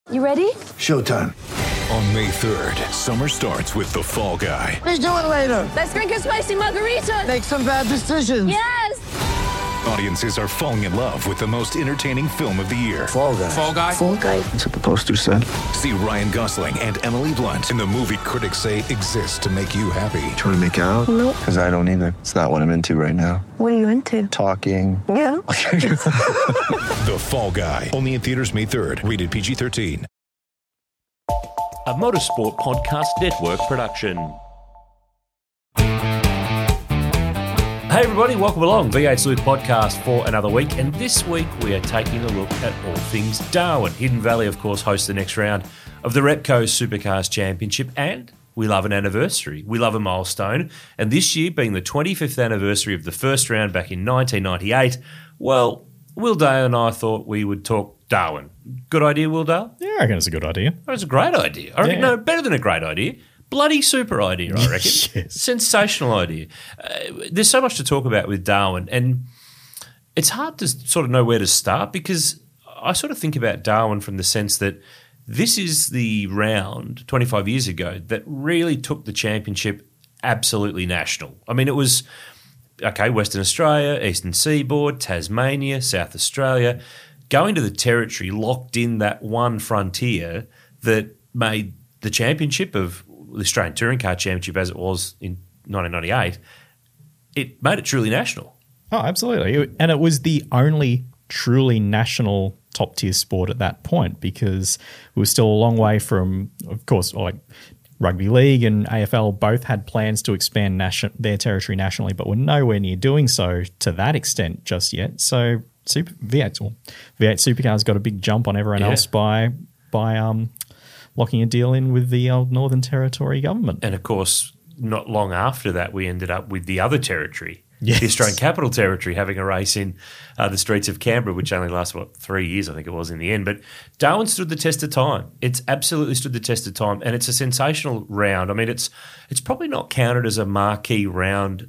You ready? Showtime. On May 3rd, summer starts with The Fall Guy. Let's do it later. Let's drink a spicy margarita. Make some bad decisions. Yes! Audiences are falling in love with the most entertaining film of the year. Fall Guy. Fall Guy? Fall guy. That's what the poster said. See Ryan Gosling and Emily Blunt in the movie critics say exists to make you happy. Trying to make it out? Nope. Because I don't either. It's not what I'm into right now. What are you into? Talking. Yeah. The Fall Guy. Only in theaters May 3rd. Rated PG-13. A Motorsport Podcast Network production. Hey everybody, welcome along. V8 Sleuth Podcast for another week, and this week we are taking a look at all things Darwin. Hidden Valley, of course, hosts the next round of the Repco Supercars Championship, and we love an anniversary. We love a milestone, and this year being the 25th anniversary of the first round back in 1998, well, Will Dale and I thought we would talk Darwin. Good idea, Will Dale? Yeah, I reckon it's a good idea. It's a great idea. I reckon, Yeah. No, better than a great idea. Bloody super idea, I reckon. Yes. Sensational idea. There's so much to talk about with Darwin, and it's hard to sort of know where to start because I sort of think about Darwin from the sense that this is the round 25 years ago that really took the championship absolutely national. I mean, it was, okay, Western Australia, Eastern Seaboard, Tasmania, South Australia, going to the territory locked in that one frontier that made the championship of the Australian Touring Car Championship as it was in 1998, it made it truly national. Oh, absolutely. And it was the only truly national top-tier sport at that point because we were still a long way from, of course, like Rugby League and AFL both had plans to expand their territory nationally, but were nowhere near doing so to that extent just yet. So V8 Supercars got a big jump on everyone else by locking a deal in with the old Northern Territory government. And of course, not long after that, we ended up with the other territory, Yes. the Australian Capital Territory, having a race in the streets of Canberra, which only lasted, 3 years, I think it was in the end. But Darwin stood the test of time. It's absolutely stood the test of time, and it's a sensational round. I mean, it's probably not counted as a marquee round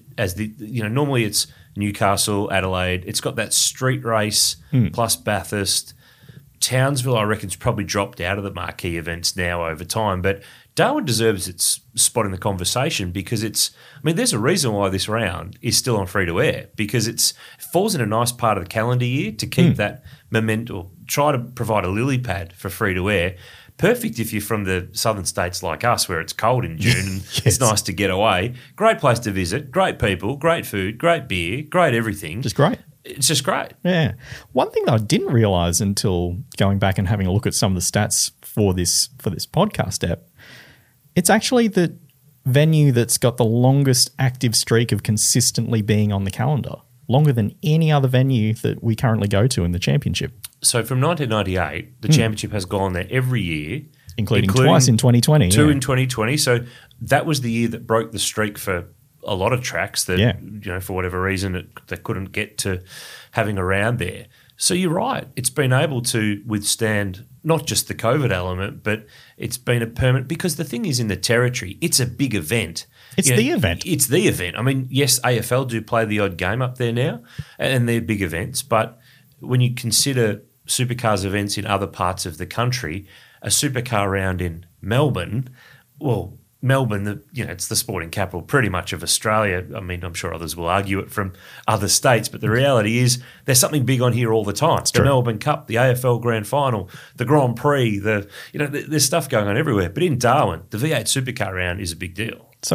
normally it's Newcastle, Adelaide. It's got that street race plus Bathurst. Townsville, I reckon, has probably dropped out of the marquee events now over time. But Darwin deserves its spot in the conversation because there's a reason why this round is still on free-to-air because it falls in a nice part of the calendar year to keep that momentum, try to provide a lily pad for free-to-air. Perfect if you're from the southern states like us where it's cold in June and Yes. it's nice to get away. Great place to visit, great people, great food, great beer, great everything. Just great. It's just great. Yeah. One thing that I didn't realise until going back and having a look at some of the stats for this podcast app, it's actually the venue that's got the longest active streak of consistently being on the calendar, longer than any other venue that we currently go to in the championship. So from 1998, the championship has gone there every year. Including twice in 2020. Two in 2020. So that was the year that broke the streak for a lot of tracks that, for whatever reason, they couldn't get to having a round there. So you're right. It's been able to withstand not just the COVID element, but it's been a permanent – because the thing is in the territory, it's a big event. It's the event. It's the event. I mean, yes, AFL do play the odd game up there now, and they're big events, but when you consider supercars events in other parts of the country, a supercar round in Melbourne, well – Melbourne, it's the sporting capital pretty much of Australia. I mean, I'm sure others will argue it from other states, but the reality is there's something big on here all the time. The Melbourne Cup, the AFL Grand Final, the Grand Prix, there's stuff going on everywhere. But in Darwin, the V8 Supercar round is a big deal. So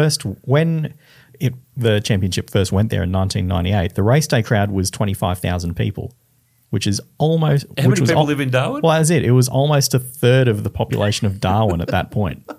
when the championship first went there in 1998, the race day crowd was 25,000 people, which is almost... How many people live in Darwin? Well, that's it. It was almost a third of the population of Darwin at that point.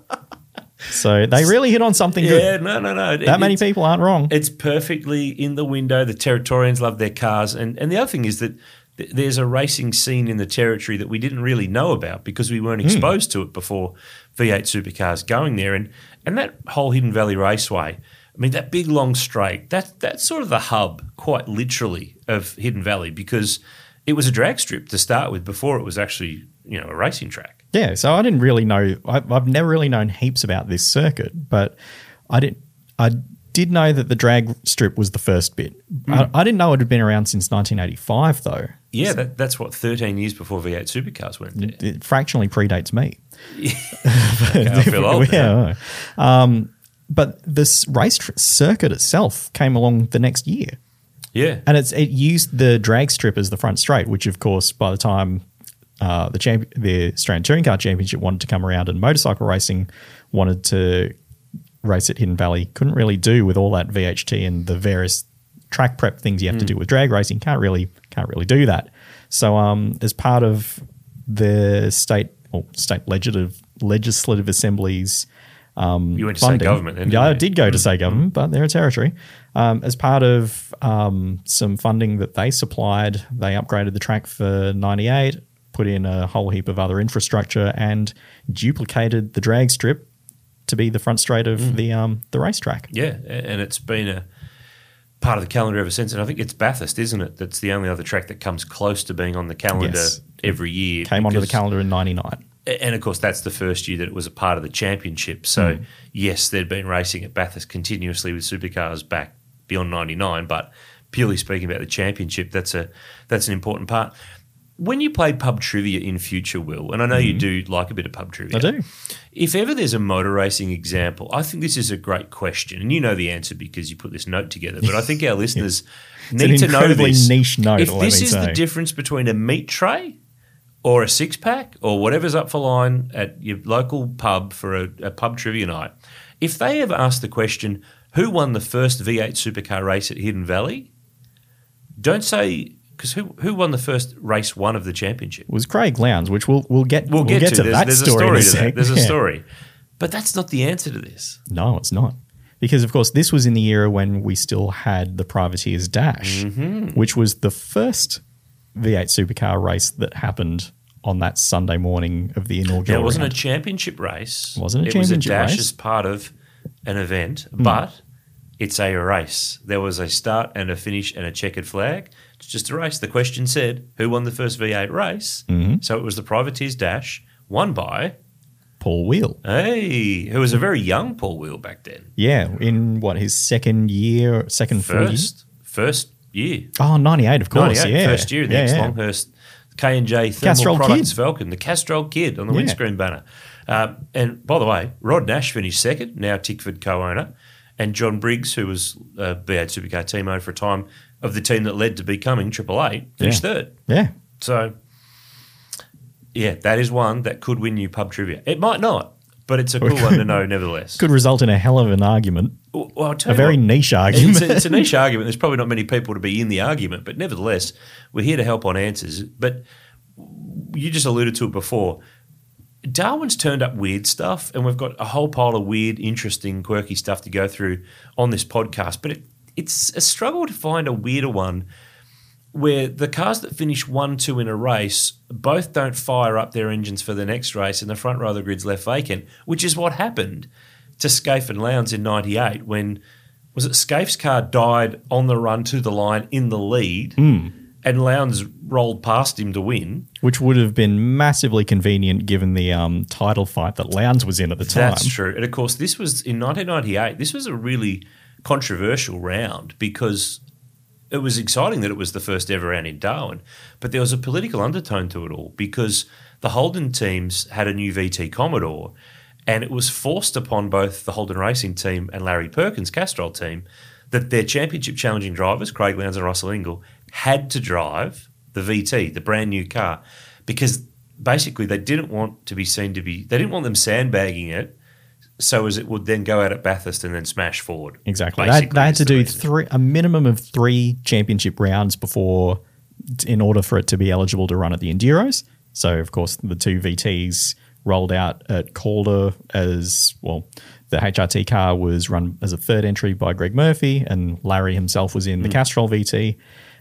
So they really hit on something good. Yeah, no. That many people aren't wrong. It's perfectly in the window. The Territorians love their cars. And the other thing is that there's a racing scene in the territory that we didn't really know about because we weren't exposed to it before V8 Supercars going there. And that whole Hidden Valley Raceway, I mean, that big long straight, that's sort of the hub, quite literally, of Hidden Valley because it was a drag strip to start with before it was actually, a racing track. Yeah, so I didn't really know. I've never really known heaps about this circuit, but I did did know that the drag strip was the first bit. I didn't know it had been around since 1985, though. Yeah, that's what, 13 years before V8 supercars went there. It fractionally predates me. Okay, I feel old now. Yeah. But this race circuit itself came along the next year. Yeah. And it used the drag strip as the front straight, which, of course, by the time the Australian Touring Car Championship wanted to come around and motorcycle racing wanted to race at Hidden Valley, couldn't really do with all that VHT and the various track prep things you have to do with drag racing. Can't really do that. So as part of the state legislative assemblies You went to funding. state government then, Yeah, I didn't you? did go to state government, but they're a territory. As part of some funding that they supplied, they upgraded the track for 98, put in a whole heap of other infrastructure and duplicated the drag strip to be the front straight of the racetrack. Yeah, and it's been a part of the calendar ever since. And I think it's Bathurst, isn't it? That's the only other track that comes close to being on the calendar Yes. every year. Came onto the because- calendar in 99. And of course, that's the first year that it was a part of the championship. So, yes, they'd been racing at Bathurst continuously with supercars back beyond 99. But purely speaking about the championship, that's an important part. When you play pub trivia in future, Will, and I know you do like a bit of pub trivia. I do. If ever there's a motor racing example, I think this is a great question. And you know the answer because you put this note together. But I think our listeners need an to know incredibly this. niche note, If let this me is the say. difference between a meat tray or a six-pack or whatever's up for line at your local pub for a pub trivia night, if they ever ask the question, who won the first V8 supercar race at Hidden Valley, don't say, because who won the first race one of the championship? It was Craig Lowndes, which we'll get to There's, that there's story in a a story to that. sec. There's a Yeah. story. But that's not the answer to this. No, it's not. Because, of course, this was in the era when we still had the Privateers Dash, which was the first V8 supercar race that happened on that Sunday morning of the inaugural Now, it wasn't round. a championship race. Wasn't a It was a championship dash race. as part of an event, but it's a race. There was a start and a finish and a checkered flag. It's just a race. The question said, who won the first V8 race? Mm-hmm. So it was the Privateers Dash, won by, Paul Wheel. who was a very young Paul Wheel back then. Yeah, in what, his second full year? First year. Oh, 98, of course, 98, yeah. first year in the Yeah, ex yeah. Longhurst K&J Thermal Castrol Products Kid. Falcon, the Castrol Kid on the Yeah. windscreen banner. And by the way, Rod Nash finished second, now Tickford co-owner, and John Briggs, who was a B8 Supercar team owner for a time, of the team that led to becoming Triple Eight, finished third. Yeah. So, yeah, that is one that could win you pub trivia. It might not, but it's a cool one to know nevertheless. Could result in a hell of an argument, Well, I'll tell a you very what. niche argument. It's a niche argument. There's probably not many people to be in the argument, but nevertheless, we're here to help on answers. But you just alluded to it before. Darwin's turned up weird stuff, and we've got a whole pile of weird, interesting, quirky stuff to go through on this podcast. But it's a struggle to find a weirder one where the cars that finish 1-2 in a race both don't fire up their engines for the next race and the front row of the grid's left vacant, which is what happened to Scaife and Lowndes in 98 when, was it Scaife's car died on the run to the line in the lead and Lowndes rolled past him to win. Which would have been massively convenient given the title fight that Lowndes was in at the time. That's true. And of course, this was in 1998. This was a really controversial round because it was exciting that it was the first ever round in Darwin, but there was a political undertone to it all because the Holden teams had a new VT Commodore and it was forced upon both the Holden Racing team and Larry Perkins' Castrol team that their championship challenging drivers, Craig Lowndes and Russell Ingall, had to drive the VT, the brand new car, because basically they didn't want to be seen to be, they didn't want them sandbagging it so as it would then go out at Bathurst and then smash forward. Exactly. Basically, They had is to the do reason. a minimum of 3 championship rounds before, in order for it to be eligible to run at the Enduros. So, of course, the 2 VTs rolled out at Calder as, well, the HRT car was run as a third entry by Greg Murphy and Larry himself was in the Castrol VT.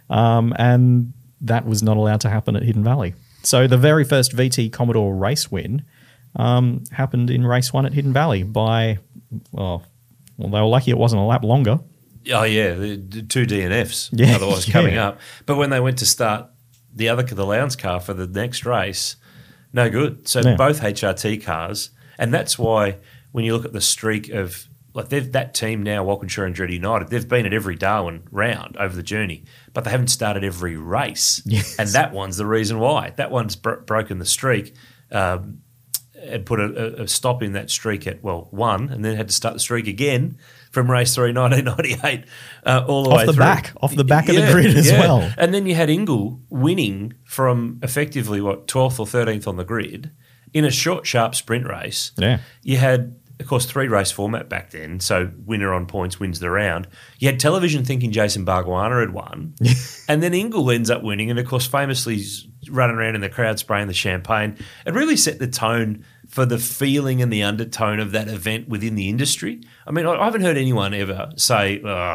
And that was not allowed to happen at Hidden Valley. So the very first VT Commodore race win happened in race 1 at Hidden Valley by, well, they were lucky it wasn't a lap longer. Oh, yeah, the 2 DNFs Yeah, otherwise coming up. But when they went to start the Lowndes car for the next race, no good. So Yeah. both HRT cars, and that's why when you look at the streak of like that team now, Walkinshaw and Andretti United, they've been at every Darwin round over the journey, but they haven't started every race. Yes. And that one's the reason why. That one's broken the streak and put a stop in that streak at, 1, and then had to start the streak again from race 3, 1998, all the way through. Off the back of the grid as well. And then you had Ingle winning from effectively, 12th or 13th on the grid in a short, sharp sprint race. Yeah. You had, of course, 3-race format back then, so winner on points wins the round. You had television thinking Jason Bargwanna had won, and then Ingle ends up winning, and of course, famously he's running around in the crowd spraying the champagne. It really set the tone for the feeling and the undertone of that event within the industry. I mean, I haven't heard anyone ever say,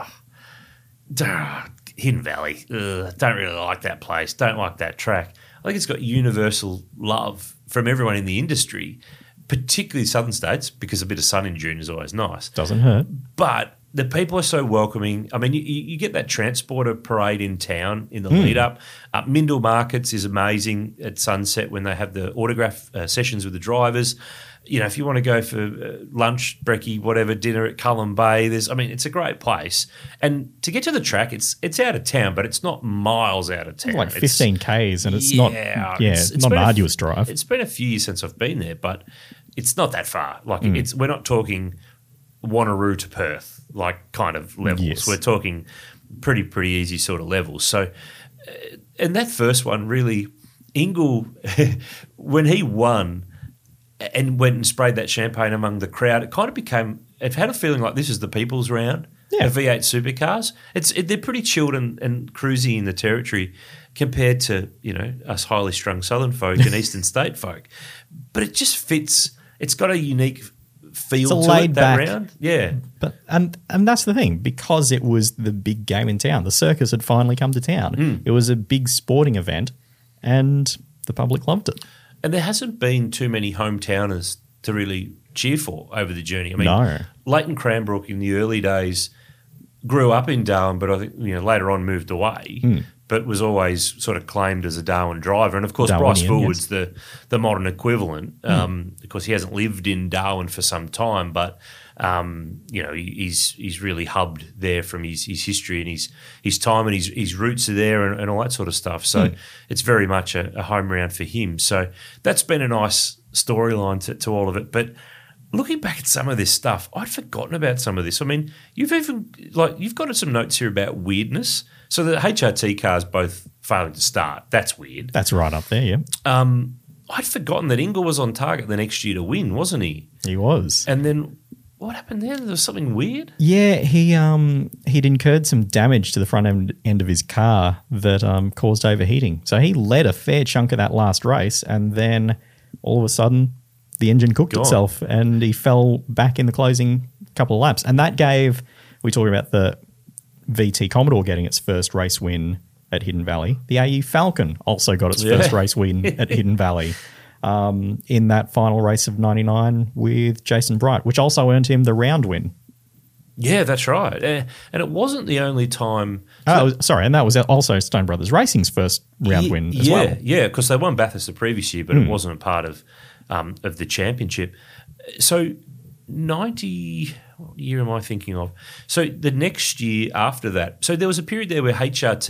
Hidden Valley, don't really like that place, don't like that track. I think it's got universal love from everyone in the industry, particularly southern states, because a bit of sun in June is always nice. Doesn't hurt. But the people are so welcoming. I mean, you get that transporter parade in town in the lead up. Mindle Markets is amazing at sunset when they have the autograph sessions with the drivers. You know, if you want to go for lunch, brekkie, whatever, dinner at Cullen Bay, it's a great place. And to get to the track, it's out of town, but it's not miles out of town. Like 15 Ks, and it's not an arduous drive. It's been a few years since I've been there, but it's not that far. Like we're not talking Wanneroo to Perth, like kind of levels. Yes. We're talking pretty easy sort of levels. So, and that first one really, Ingle, when he won and went and sprayed that champagne among the crowd, it kind of became, it had a feeling like this is the people's round of V8 supercars. They're pretty chilled and cruisy in the territory compared to, us highly strung southern folk and eastern state folk. But it just fits, it's got a unique feel to it, that round. Yeah. But and that's the thing, because it was the big game in town. The circus had finally come to town. It was a big sporting event and the public loved it. And there hasn't been too many hometowners to really cheer for over the journey. I mean, No. Leighton Cranbrook in the early days grew up in Darwin, but I think later on moved away, but was always sort of claimed as a Darwin driver. And of course, Bryce Fullwood's the modern equivalent. Of course, he hasn't lived in Darwin for some time, but he's really hubbed there from his history and his time, and his roots are there and all that sort of stuff. So it's very much a home round for him. So that's been a nice storyline to all of it. But looking back at some of this stuff, I'd forgotten about some of this. I mean, you've got some notes here about weirdness. So the HRT cars both failing to start. That's weird. That's right up there, yeah. I'd forgotten that Ingle was on target the next year to win, wasn't he? He was. And then what happened there? There was something weird? Yeah, he'd incurred some damage to the front end of his car that caused overheating. So he led a fair chunk of that last race, and then all of a sudden the engine cooked itself and he fell back in the closing couple of laps. And that gave, we talked about the VT Commodore getting its first race win at Hidden Valley. The AE Falcon also got its first race win at Hidden Valley in that final race of 99 with Jason Bright, which also earned him the round win. Yeah, that's right. And it wasn't the only time. And that was also Stone Brothers Racing's first round win as well. Yeah, because they won Bathurst the previous year, but it wasn't a part of the championship. So 90, what year am I thinking of? So the next year after that, so there was a period there where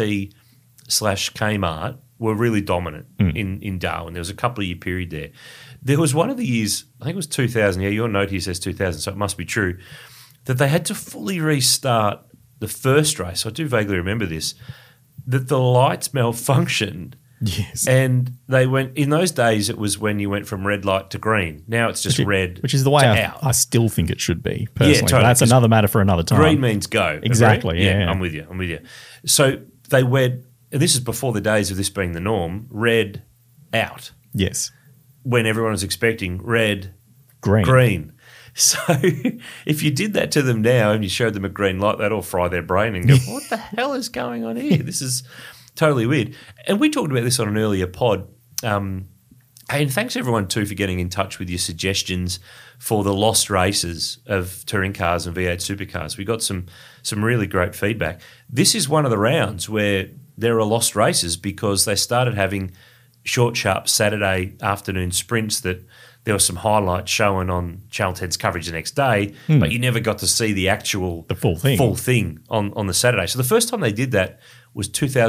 HRT/Kmart were really dominant in Darwin. There was a couple of year period there. There was one of the years, I think it was 2000, your note here says 2000, so it must be true, that they had to fully restart the first race. I do vaguely remember this, that the lights malfunctioned. Yes. And they went, in those days, it was when you went from red light to green. Now it's just red. Which is the way I still think it should be, personally. Yeah, totally. That's another matter for another time. Green means go. Exactly, yeah. I'm with you. So they went, and this is before the days of this being the norm, red out. Yes. When everyone was expecting red, green. So if you did that to them now and you showed them a green light, they'd all fry their brain and go, what the hell is going on here? This is totally weird. And we talked about this on an earlier pod. And thanks everyone too for getting in touch with your suggestions for the lost races of touring cars and V8 supercars. We got some really great feedback. This is one of the rounds where there are lost races because they started having short, sharp Saturday afternoon sprints that there were some highlights showing on Channel 10's coverage the next day, but you never got to see the full thing on the Saturday. So the first time they did that was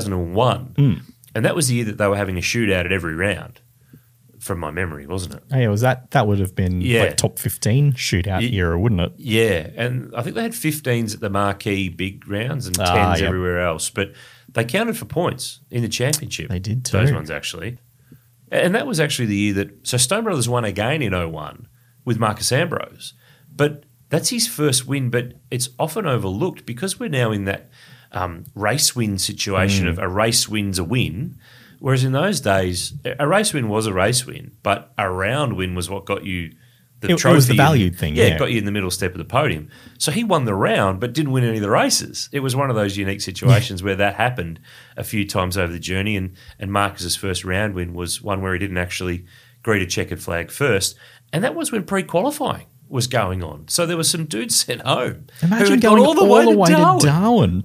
2001, and that was the year that they were having a shootout at every round, from my memory, wasn't it? Hey, was that would have been Yeah. like top 15 shootout era, wouldn't it? Yeah, and I think they had 15s at the marquee big rounds and 10s yep. everywhere else, but they counted for points in the championship. They did too. Those ones, actually. And that was actually the year that – so Stone Brothers won again in 01 with Marcus Ambrose. But that's his first win, but it's often overlooked because we're now in that race win situation of a race win's a win, whereas in those days a race win was a race win, but a round win was what got you the trophy. It was the valued thing, Yeah, yeah. it got you in the middle step of the podium. So he won the round but didn't win any of the races. It was one of those unique situations where that happened a few times over the journey, and Marcus's first round win was one where he didn't actually greet a checkered flag first, and that was when pre-qualifying was going on. So there were some dudes sent home who Imagine had going gone all the way to Darwin.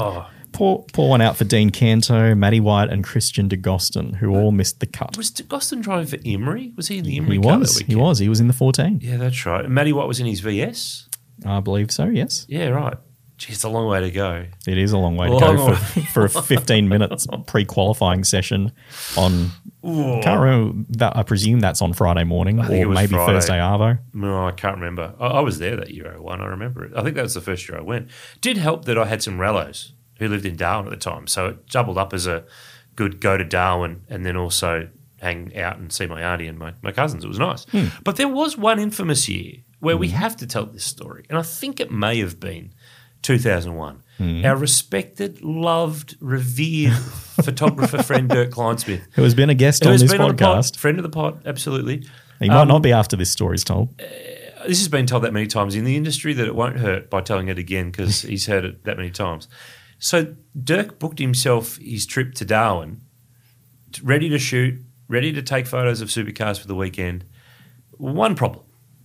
Pour one out for Dean Canto, Matty White, and Christian de Goston, who all missed the cut. Was Goston driving for Emery? Was he in the Emery He car was. that He weekend? was. He was in the 14. Yeah, that's right. And Matty White was in his VS? I believe so, yes. Yeah, right. Gee, it's a long way to go. It is a long way to Long go for a 15 minutes pre-qualifying session on can't remember that. I presume that's on Friday morning think it or was maybe Friday. Thursday Arvo. No, I can't remember. I was there that year, 01. I remember it. I think that was the first year I went. Did help that I had some rellos who lived in Darwin at the time, so it doubled up as a good go to Darwin and then also hang out and see my auntie and my cousins. It was nice. But there was one infamous year where we have to tell this story, and I think it may have been 2001. Our respected, loved, revered photographer friend Dirk Kleinsmith, Who has been a guest who on has this been on the pod, podcast. friend of the pod, absolutely. He might not be after this story's told. This has been told that many times in the industry that it won't hurt by telling it again because he's heard it that many times. So Dirk booked himself his trip to Darwin, ready to shoot, ready to take photos of supercars for the weekend. One problem.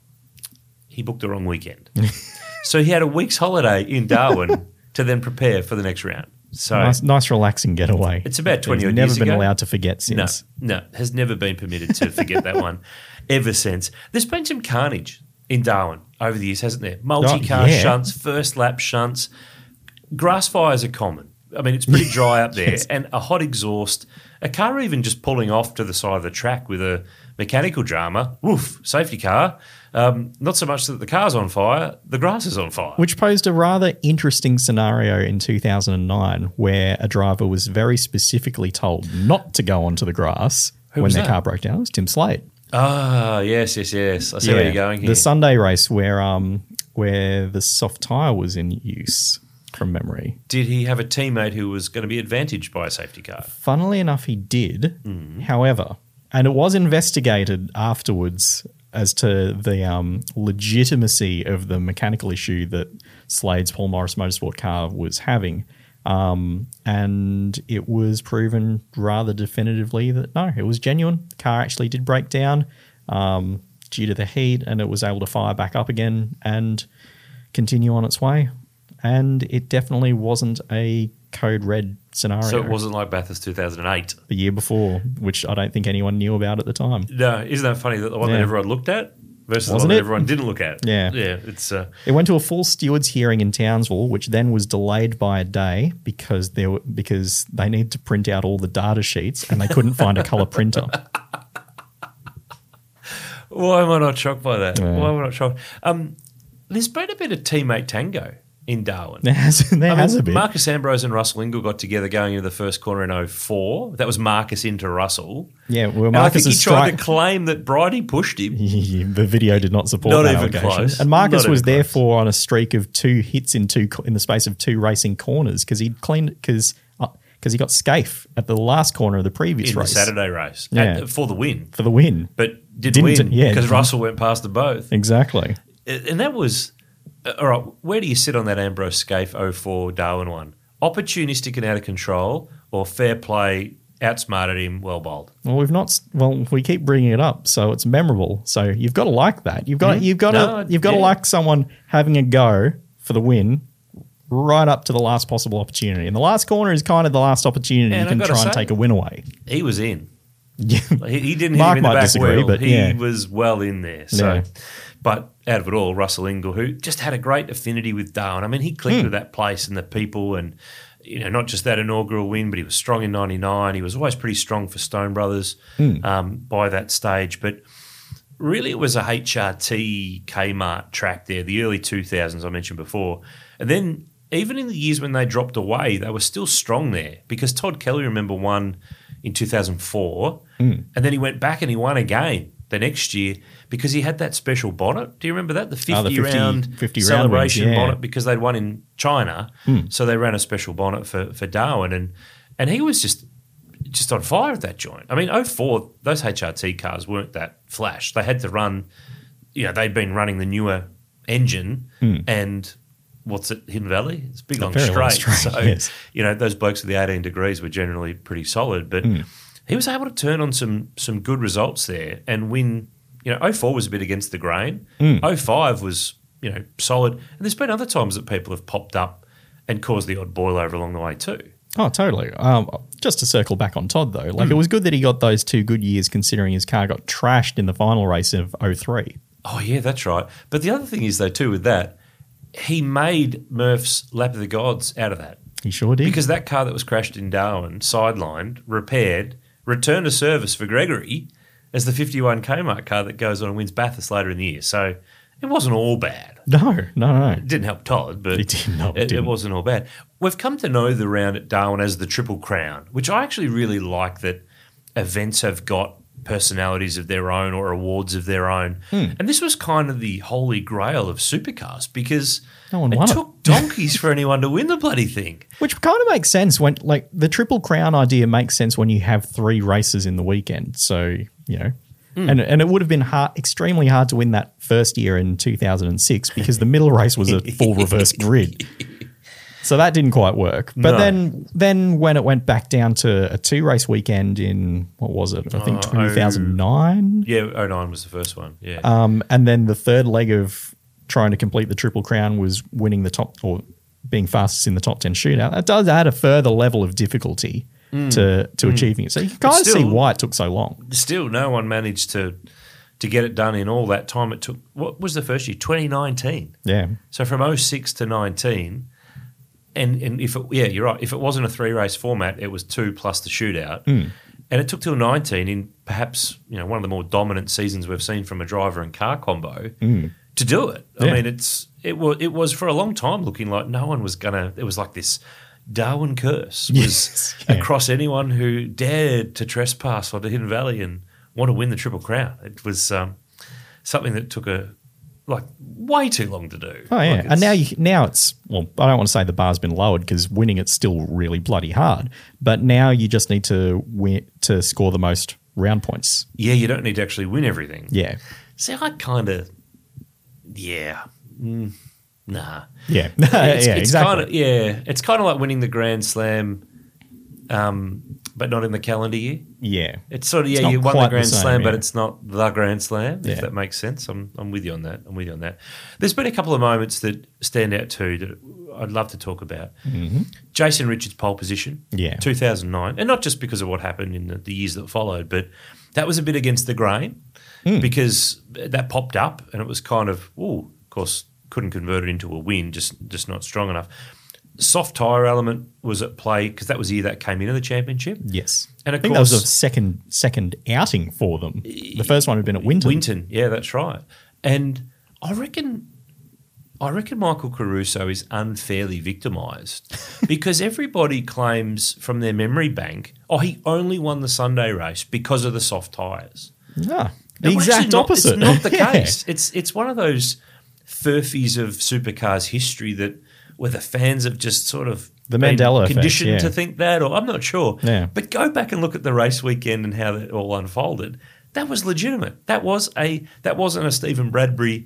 He booked the wrong weekend. So he had a week's holiday in Darwin to then prepare for the next round. So Nice relaxing getaway. It's about 20 He's odd never years been ago. allowed to forget since. No, has never been permitted to forget that one ever since. There's been some carnage in Darwin over the years, hasn't there? Multi-car yeah. shunts, first lap shunts. Grass fires are common. I mean, it's pretty dry up there. Yes. And a hot exhaust, a car even just pulling off to the side of the track with a mechanical drama, woof, safety car. Not so much that the car's on fire, the grass is on fire. Which posed a rather interesting scenario in 2009 where a driver was very specifically told not to go onto the grass when was their that? car broke down. It was Tim Slade. Ah, yes. I see where you're going here. The Sunday race where the soft tyre was in use from memory. Did he have a teammate who was going to be advantaged by a safety car? Funnily enough, he did. Mm-hmm. However, and it was investigated afterwards as to the legitimacy of the mechanical issue that Slade's Paul Morris Motorsport car was having. And it was proven rather definitively that no, it was genuine. The car actually did break down due to the heat, and it was able to fire back up again and continue on its way. And it definitely wasn't a code red scenario. So it wasn't like Bathurst 2008. The year before, which I don't think anyone knew about at the time. No, isn't that funny that the one that Yeah. everyone looked at versus Wasn't the one it? that everyone didn't look at? Yeah. Yeah, it's It went to a full stewards hearing in Townsville, which then was delayed by a day because they needed to print out all the data sheets and they couldn't find a colour printer. why am I not shocked by that? Yeah. Why am I not shocked? There's been a bit of teammate tango in Darwin. There has a bit. Marcus Ambrose and Russell Ingall got together going into the first corner in 04. That was Marcus into Russell. Yeah, well, And I think Marcus he tried to claim that Bridie pushed him. the video did not support Not that even allegation. close. And Marcus Not was even close. therefore on a streak of 2 hits in the space of 2 racing corners because he he got scaife at the last corner of the previous In the race Saturday race Yeah. for the win. for the win. But didn't win yeah, because didn't. Russell went past them both. Exactly. And that was all right. Where do you sit on that Ambrose Scaife 04 Darwin one? Opportunistic and out of control, or fair play, outsmarted him, well bowled? Well, we keep bringing it up, so it's memorable. So you've got to like that. You've got to yeah. like someone having a go for the win, right up to the last possible opportunity. And the last corner is kind of the last opportunity And you can I've gotta try and say- take a win away. He was in. He didn't hit Mark him in the might back disagree, wheel. but He yeah. was well in there. So, Yeah. But out of it all, Russell Ingall, who just had a great affinity with Darwin. I mean, he clicked with that place and the people, and not just that inaugural win, but he was strong in '99. He was always pretty strong for Stone Brothers by that stage. But really, it was a HRT Kmart track there, the early 2000s I mentioned before, and then. Even in the years when they dropped away, they were still strong there because Todd Kelly, remember, won in 2004 and then he went back and he won again the next year because he had that special bonnet. Do you remember that? The 50-round 50 celebration round wins, yeah. bonnet because they'd won in China. So they ran a special bonnet for Darwin and he was just on fire at that joint. I mean, 04, those HRT cars weren't that flash. They had to run, they'd been running the newer engine and – what's it, Hidden Valley? It's a big long very long straight. straight, So, yes. those blokes with the 18 degrees were generally pretty solid. But he was able to turn on some good results there and win. 04 was a bit against the grain. 05 was, solid. And there's been other times that people have popped up and caused the odd boil over along the way too. Oh, totally. Just to circle back on Todd, though, it was good that he got those 2 good years considering his car got trashed in the final race of 03. Oh, yeah, that's right. But the other thing is, though, too, with that, he made Murph's Lap of the Gods out of that. He sure did. Because that car that was crashed in Darwin, sidelined, repaired, returned to service for Gregory as the 51 Kmart car that goes on and wins Bathurst later in the year. So it wasn't all bad. No. It didn't help Todd, but it wasn't all bad. We've come to know the round at Darwin as the Triple Crown, which I actually really like that events have got personalities of their own or awards of their own. And this was kind of the holy grail of supercars because No one it won it. took donkeys for anyone to win the bloody thing. Which kind of makes sense when, the Triple Crown idea makes sense when you have 3 races in the weekend. So, and it would have been extremely hard to win that first year in 2006 because the middle race was a full reverse grid. So that didn't quite work. But then when it went back down to a 2-race weekend in, what was it? I think 2009. Yeah, 09 was the first one. Yeah. And then the third leg of trying to complete the Triple Crown was winning the top or being fastest in the top 10 shootout. That does add a further level of difficulty to achieving it. So you can kind of see why it took so long. Still, no one managed to get it done in all that time it took. What was the first year? 2019. Yeah. So from 06 to 19. And if you're right. If it wasn't a 3-race format, it was 2 plus the shootout, and it took till 19 in perhaps one of the more dominant seasons we've seen from a driver and car combo to do it. I mean, it was for a long time looking like no one was gonna. It was like this Darwin curse was across anyone who dared to trespass onto Hidden Valley and want to win the Triple Crown. It was something that took way too long to do. Oh yeah, and now it's well, I don't want to say the bar's been lowered because winning it's still really bloody hard. But now you just need to win to score the most round points. Yeah, you don't need to actually win everything. Yeah. See, I kind of, nah. Yeah, It's exactly. It's kind of like winning the Grand Slam, but not in the calendar year. Yeah, It's sort of, It's not you won quite the Grand the same, Slam, but yeah. it's not the Grand Slam, Yeah. if that makes sense. I'm with you on that. There's been a couple of moments that stand out too that I'd love to talk about. Mm-hmm. Jason Richards' pole position, 2009, and not just because of what happened in the years that followed, but that was a bit against the grain because that popped up and it was kind of, of course, couldn't convert it into a win, just not strong enough. Soft tyre element was at play because that was the year that came into the championship. Yes. And I of think course, that was a second outing for them. The first one had been at Winton. Yeah, that's right. And I reckon Michael Caruso is unfairly victimised because everybody claims from their memory bank, he only won the Sunday race because of the soft tyres. Ah, No, the exact actually opposite. It's not the Yeah. case. It's one of those furfies of supercars history where the fans have just sort of The been Mandela effect, conditioned yeah. to think that, or I'm not sure. Yeah. But go back and look at the race weekend and how that all unfolded. That was legitimate. That wasn't a Stephen Bradbury,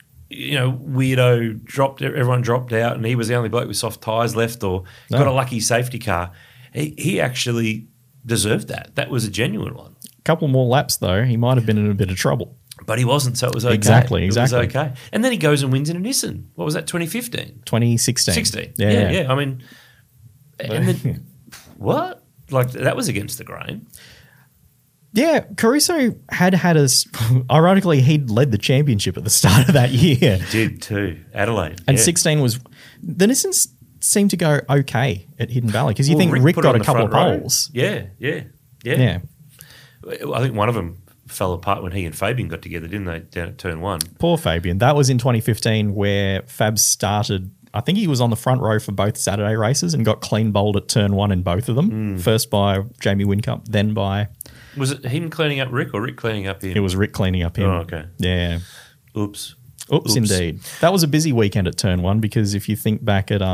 weirdo everyone dropped out and he was the only bloke with soft tyres left or got a lucky safety car. He actually deserved that. That was a genuine one. Couple more laps though, he might have been in a bit of trouble. But he wasn't, so it was okay. Exactly. It was okay. And then he goes and wins in a Nissan. What was that, 2015? 2016. 16. Yeah. I mean, and then, what? Like, that was against the grain. Yeah, Caruso had us. Ironically, he'd led the championship at the start of that year. He did too. Adelaide. And yeah. 16 was. The Nissans seemed to go okay at Hidden Valley because you think Rick put got on a the couple of front row. poles. Yeah. Yeah. I think one of them fell apart when he and Fabian got together, didn't they, down at turn 1? Poor Fabian. That was in 2015 where Fab started. I think he was on the front row for both Saturday races and got clean bowled at turn 1 in both of them. First by Jamie Whincup, then by. Was it him cleaning up Rick or Rick cleaning up him? It was Rick cleaning up him. Oh, okay. Yeah. Oops, indeed. That was a busy weekend at turn 1 because if you think back at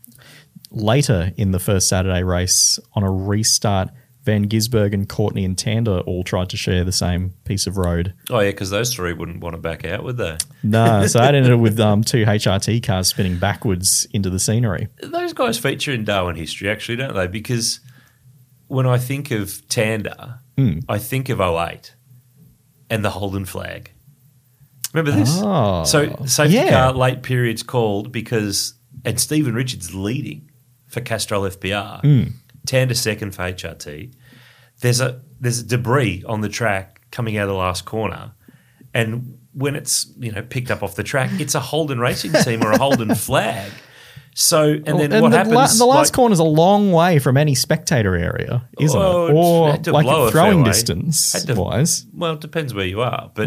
later in the first Saturday race on a restart, Van Gisbergen and Courtney and Tander all tried to share the same piece of road. Oh, yeah, because those three wouldn't want to back out, would they? No, so that ended with 2 HRT cars spinning backwards into the scenery. Those guys feature in Darwin history, actually, don't they? Because when I think of Tander, I think of 08 and the Holden flag. Remember this? Oh, So safety yeah. car late periods called because, and Stephen Richards leading for Castrol FPR. Tander second for HRT. There's a debris on the track coming out of the last corner, and when it's picked up off the track, it's a Holden racing team or a Holden flag. So what happens? The last corner's a long way from any spectator area, isn't it? Or had to like blow a throwing fairway. distance wise. Well, it depends where you are, but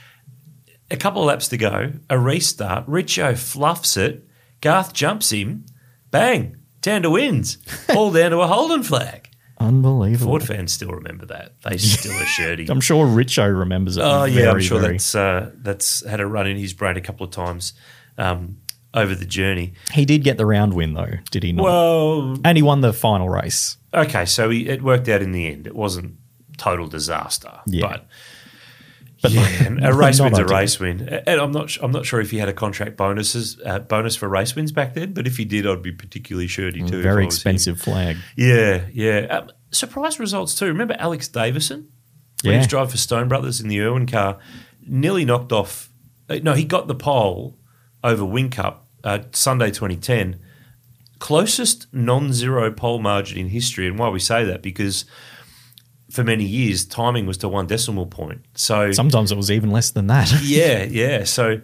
a couple of laps to go, a restart. Richo fluffs it. Garth jumps him. Bang! Tander wins. All down to a Holden flag. Unbelievable. Ford fans still remember that. They still are shirty. I'm sure Richo remembers it. Oh yeah, very, I'm sure very- that's had a run in his brain a couple of times over the journey. He did get the round win though, did he not? Well, And he won the final race. okay, so it worked out in the end. It wasn't total disaster, Yeah. but yeah, and a race not win's a ideal. race win. And I'm not sure if he had a contract bonus for race wins back then, but if he did, I'd be particularly shirty too. if Very I was him. expensive flag. Yeah. Surprise results too. Remember Alex Davison? When he was driving for Stone Brothers in the Irwin car, nearly knocked off. No, he got the pole over Whincup Sunday 2010. Closest non-zero pole margin in history. And why we say that, because for many years, timing was to 1 decimal point. So Sometimes it was even less than that. yeah. So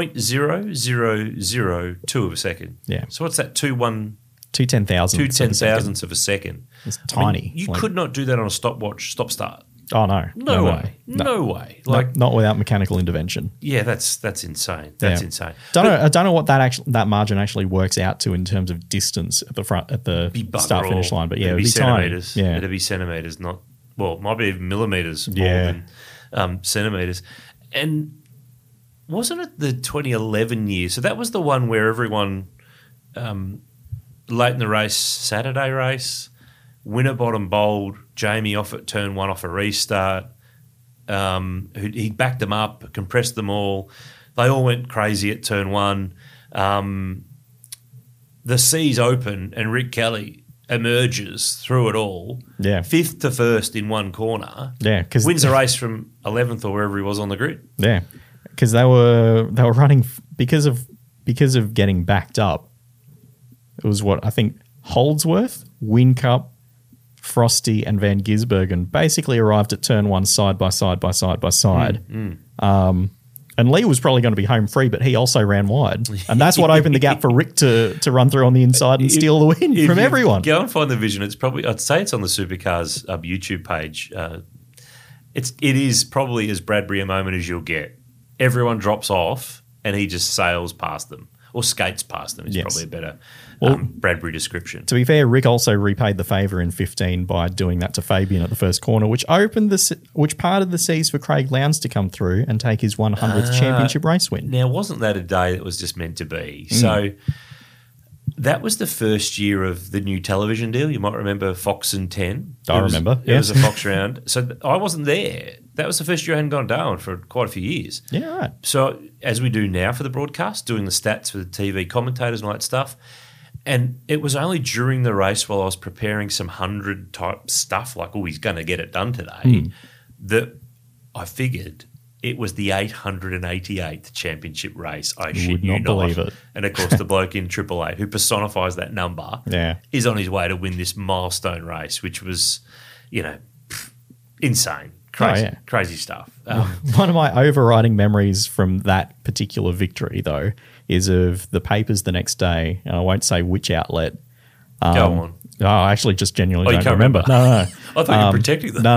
0.0002 of a second. Yeah. So what's that? 2 2/10,000. thousandths of a second. It's I mean, tiny. you Like- could not do that on a stopwatch, stop start. Oh no. No way. No way. Like, not without mechanical intervention. yeah, that's insane. That's Yeah. insane. I don't know what that margin actually works out to in terms of distance at the front at the Be bugger start finish all. line. But yeah, it'd it'd be be tiny. centimeters. Yeah. It'd be centimeters, not it might be even millimeters more Yeah. than centimeters. And wasn't it the 2011 year? So that was the one where everyone late in the race, Saturday race, Winterbottom bowled Jamie off at turn 1 off a restart. He backed them up, compressed them all. They all went crazy at turn 1. The seas open and Rick Kelly emerges through it all. Yeah. 5th to 1st in one corner. Yeah, 'cause- wins the race from 11th or wherever he was on the grid. Yeah, because they were running because of getting backed up. It was what I think Holdsworth, Whincup, Frosty, and Van Gisbergen basically arrived at turn 1 side by side by side by side. And Lee was probably going to be home free, but he also ran wide, and that's what opened the gap for Rick to run through on the inside and steal the win If from you everyone. Go and find the vision. It's probably, I'd say it's on the Supercars YouTube page. It is probably as Bradbury a moment as you'll get. Everyone drops off and he just sails past them or skates past them. Is Yes. probably a better Well, Bradbury description. To be fair, Rick also repaid the favour in 15 by doing that to Fabian at the first corner, which parted the seas for Craig Lowndes to come through and take his 100th championship race win. Now, wasn't that a day that was just meant to be? So that was the first year of the new television deal. You might remember Fox and 10. I remember, It was yes. a Fox round. So I wasn't there. That was the first year I hadn't gone down for quite a few years. Yeah, right. So as we do now for the broadcast, doing the stats for the TV commentators and all that stuff. And it was only during the race while I was preparing some 100 type stuff, like, oh, he's going to get it done today, that I figured it was the 888th championship race. I shit would you not believe it. And of course, the bloke in 888 who personifies that number Yeah. is on his way to win this milestone race, which was, insane. Crazy stuff. One of my overriding memories from that particular victory, though, is of the papers the next day. And I won't say which outlet. Go on. Oh, I actually just genuinely you don't can't remember. No. I thought you were protecting them.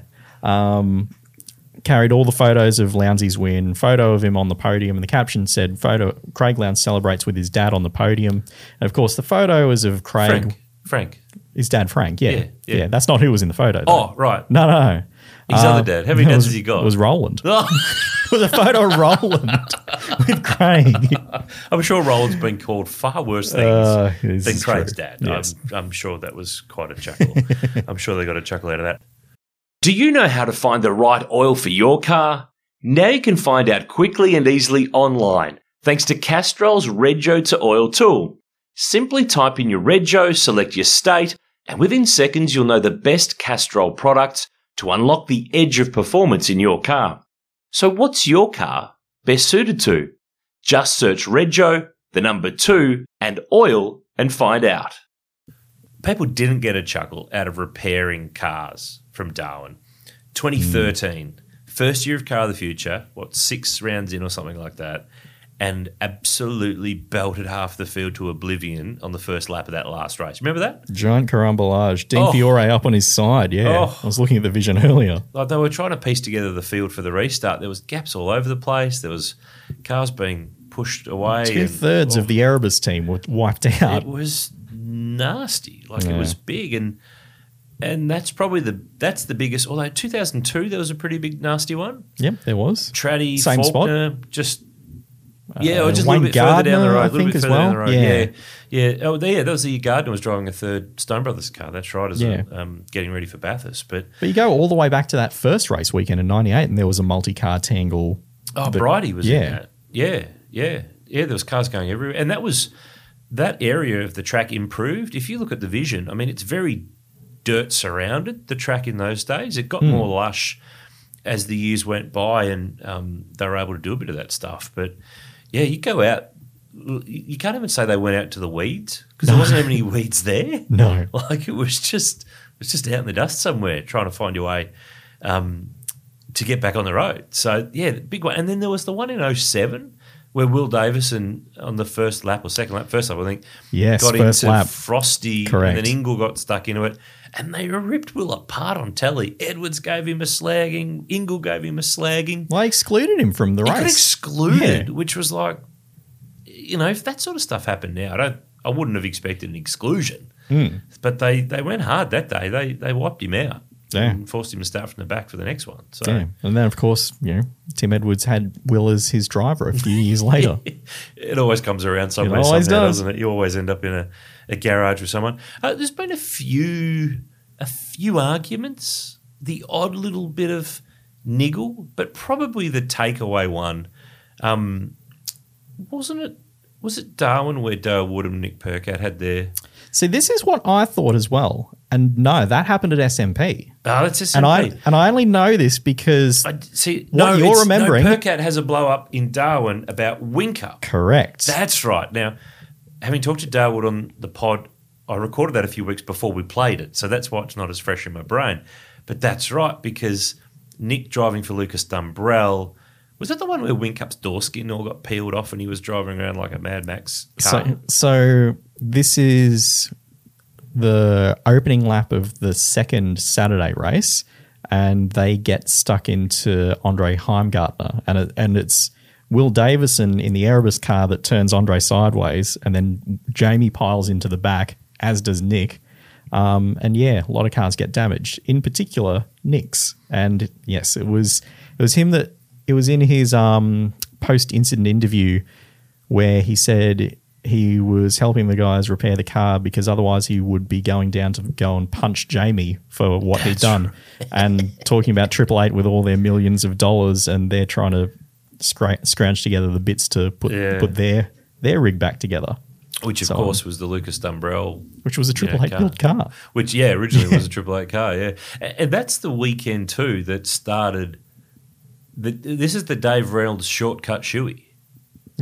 No. Carried all the photos of Lounsey's win, photo of him on the podium, and the caption said, "Photo Craig Lowndes celebrates with his dad on the podium." And of course, the photo was of Craig. Frank. His dad, Frank. Yeah. Yeah. That's not who was in the photo. Though. Oh, right. No. His other dad. How many dads has he got? It was Roland. Oh. It was a photo of Roland with Craig. I'm sure Roland's been called far worse things This than is Craig's true. dad. Yes. I'm sure that was quite a chuckle. I'm sure they got a chuckle out of that. Do you know how to find the right oil for your car? Now you can find out quickly and easily online, thanks to Castrol's Rego to Oil tool. Simply type in your Rego, select your state, and within seconds you'll know the best Castrol products to unlock the edge of performance in your car. So what's your car best suited to? Just search Rego, the number 2, and oil and find out. People didn't get a chuckle out of repairing cars from Darwin. 2013, first year of Car of the Future, 6 rounds in or something like that, and absolutely belted half the field to oblivion on the first lap of that last race. Remember that? Giant carambolage. Dean Fiore up on his side. Yeah. I was looking at the vision earlier. Like they were trying to piece together the field for the restart. There was gaps all over the place. There was cars being pushed away. 2/3 of the Erebus team were wiped out. It was nasty. It was big, and that's probably that's the biggest. Although 2002 there was a pretty big nasty one. Yep, there was. Traddy, Same Faulkner, spot. just or just Wayne a little bit further down the Gardner, road. I A little think, bit as further down the well. road. Yeah. Oh, that was the year Gardner was driving a third Stone Brothers car. That's right, as getting ready for Bathurst. But you go all the way back to that first race weekend in '98, and there was a multi-car tangle. Bridie was in that. Yeah. There was cars going everywhere, and that area of the track improved. If you look at the vision, I mean, it's very dirt surrounded, the track in those days. It got more lush as the years went by, and they were able to do a bit of that stuff. But yeah, you go out, you can't even say they went out to the weeds because there wasn't any weeds there. No. It was just out in the dust somewhere trying to find your way to get back on the road. So yeah, the big one. And then there was the one in 2007 where Will Davison on the first lap or second lap, first lap I think, got first into lap. Frosty. Correct. And then Ingle got stuck into it. And they ripped Will apart on telly. Edwards gave him a slagging. Ingle gave him a slagging. Well, I excluded him from the He race. got excluded, which was like, if that sort of stuff happened now, I wouldn't have expected an exclusion. But they went hard that day. They wiped him out and forced him to start from the back for the next one. So And then, of course, Tim Edwards had Will as his driver a few years later. It always comes around somewhere, It always does. doesn't it? You always end up in a garage with someone. There's been a few arguments, the odd little bit of niggle, but probably the takeaway one, wasn't it? Was it Darwin where Dale Woodham and Nick Percat had their... See, this is what I thought as well. And no, that happened at SMP. Oh, that's SMP. And I only know this because you're remembering... No, Percat has a blow-up in Darwin about Whincup. Correct. That's right. Now, having talked to Darwood on the pod, I recorded that a few weeks before we played it, so that's why it's not as fresh in my brain. But that's right, because Nick driving for Lucas Dumbrell, was that the one where Whincup's door skin all got peeled off and he was driving around like a Mad Max car? So this is the opening lap of the second Saturday race, and they get stuck into Andre Heimgartner, and it's Will Davison in the Erebus car that turns Andre sideways, and then Jamie piles into the back, as does Nick. And a lot of cars get damaged, in particular Nick's. And yes, it was him that it was in his post-incident interview where he said he was helping the guys repair the car because otherwise he would be going down to go and punch Jamie for what he'd done, and talking about Triple Eight with all their millions of dollars, and they're trying to scrounge together the bits to put their rig back together. Which, of course, was the Lucas Dumbrell. Which was a Triple Eight built car. Which, originally was a Triple Eight car, And that's the weekend, too, that started... This is the Dave Reynolds shortcut shoey.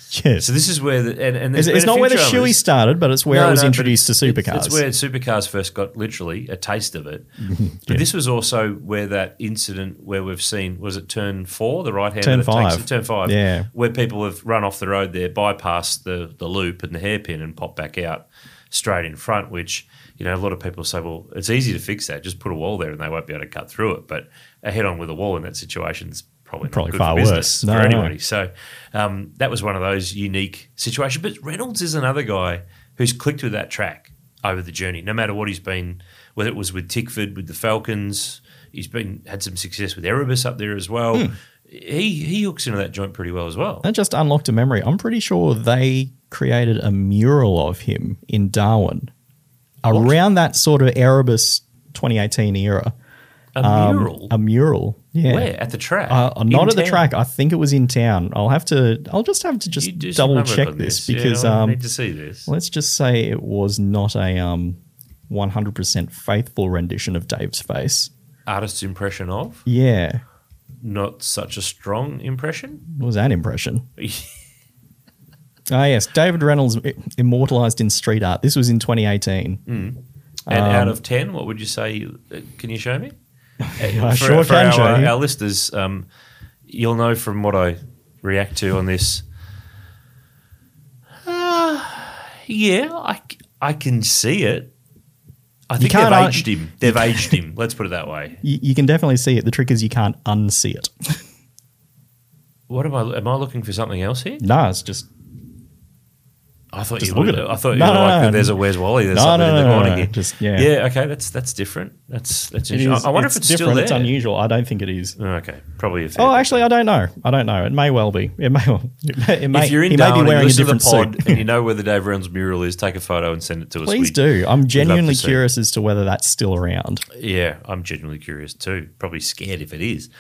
Yes. So this is where and It's, there's it's been a not few where the dramas. shoey started, but it's where it was introduced to supercars. It's where supercars first got literally a taste of it. But this was also where that incident where we've seen, was it turn 4, the right hand Turn that takes 5. it, turn 5, Yeah. where people have run off the road there, bypassed the loop and the hairpin and popped back out straight in front, which, you know, a lot of people say, well, it's easy to fix that. Just put a wall there and they won't be able to cut through it. But a head-on with a wall in that situation is probably not good far for worse. business No, for no. anybody. So that was one of those unique situations. But Reynolds is another guy who's clicked with that track over the journey, no matter what he's been, whether it was with Tickford, with the Falcons, he's had some success with Erebus up there as well. He hooks into that joint pretty well as well. That just unlocked a memory. I'm pretty sure they created a mural of him in Darwin around that sort of Erebus 2018 era. A mural? A mural, yeah. Where? At the track? Not at the town? track. I think it was in town. I'll just have to You do some double homework check on this Yeah, because I need to see this. let's just say it was not a 100% faithful rendition of Dave's face. Artist's impression of? Yeah, Not such a strong impression? it was an impression. Yes, David Reynolds immortalised in street art. This was in 2018. And out of 10, what would you say? Can you show me? I sure can show you. Our listeners, you'll know from what I react to on this. Yeah, I can see it. I think they've can't aged him. They've aged him. Let's put it that way. You can definitely see it. The trick is you can't unsee it. What am I looking for something else here? No, it's just I thought Just you look were, at it. I thought you No, were no, like, no. there's a Where's Wally? There's No, something no, in the no, corner no, here. just- yeah. Yeah, okay, that's different. That's it interesting. is. I wonder if it's still different. there. It's unusual. I don't think it is. Oh, okay, probably a fair Oh, bit. actually, I don't know. It may well be. It may. If you're in he may be Darwin and you wearing a listen to the different pod suit. and you know where the Dave Reynolds mural is, take a photo and send it to us. Please We'd- do. I'm we'd love genuinely to see it. curious as to whether that's still around. Yeah, I'm genuinely curious too. Probably scared if it is.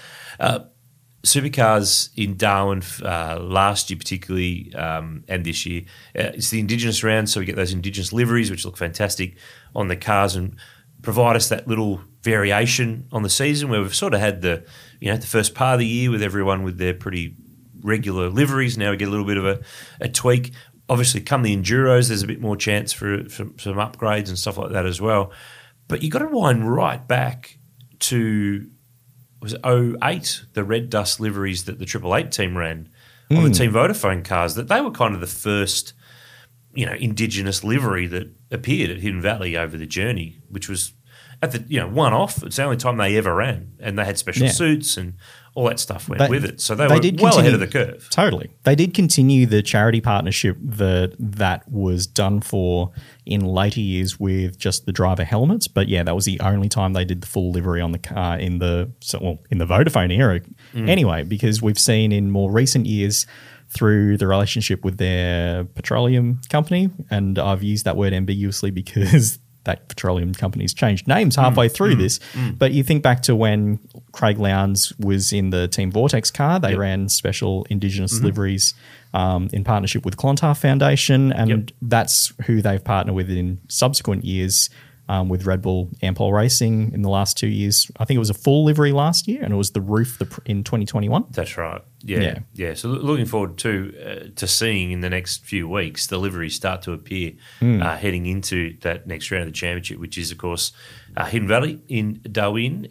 Supercars in Darwin last year particularly and this year, it's the Indigenous round, so we get those Indigenous liveries which look fantastic on the cars and provide us that little variation on the season where we've sort of had the first part of the year with everyone with their pretty regular liveries. Now we get a little bit of a tweak. Obviously, come the Enduros, there's a bit more chance for some upgrades and stuff like that as well. But you've got to wind right back to, was it 08, the red dust liveries that the 888 team ran on the Team Vodafone cars, that they were kind of the first, Indigenous livery that appeared at Hidden Valley over the journey, which was at the, one-off. It's the only time they ever ran, and they had special suits and all that stuff went with it. So they were did well ahead of continue- the curve. Totally. They did continue the charity partnership that was done for in later years with just the driver helmets. But yeah, that was the only time they did the full livery on the car in the Vodafone era. Anyway, because we've seen in more recent years through the relationship with their petroleum company, and I've used that word ambiguously because that petroleum company's changed names halfway through this. But you think back to when Craig Lowndes was in the Team Vortex car, they ran special Indigenous liveries in partnership with Clontarf Foundation, and that's who they've partnered with in subsequent years with Red Bull Ampol Racing in the last 2 years. I think it was a full livery last year, and it was the roof in 2021. That's right. Yeah. So looking forward to seeing in the next few weeks the liveries start to appear heading into that next round of the championship, which is, of course, Hidden Valley in Darwin